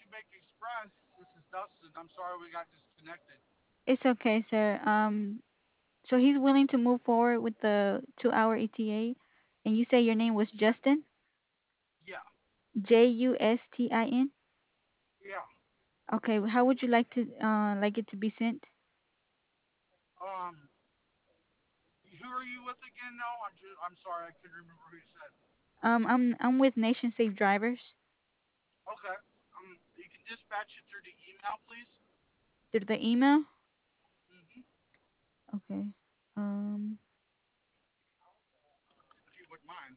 Shoemake Express. This is Dustin. I'm sorry we got disconnected. It's okay, sir. So he's willing to move forward with the 2 hour ETA, and you say your name was Justin, Yeah, Justin. yeah. Okay, how would you like to like it to be sent? Um, who are you with again? No, I'm sorry, I couldn't remember who you said. I'm with Nation Safe Drivers. Okay. You can dispatch it through the email, please. Through the email. Mhm. Okay. Um. If you wouldn't mind.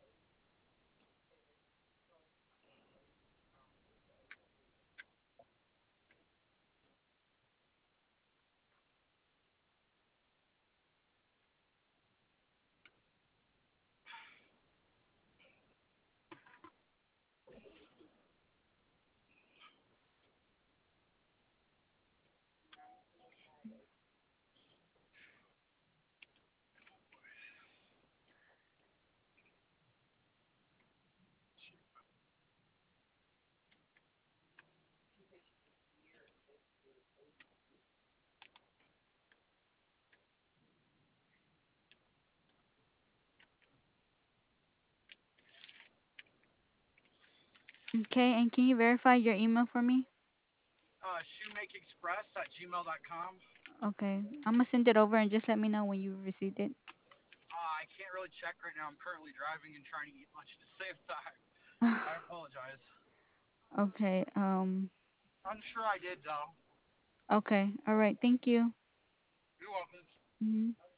Okay, and can you verify your email for me? Shoemakeexpress@gmail.com. Okay, I'm gonna send it over and just let me know when you received it. I can't really check right now. I'm currently driving and trying to eat lunch at the same time. I apologize. Okay. I'm sure I did though. Okay. All right. Thank you. You're welcome. Mhm.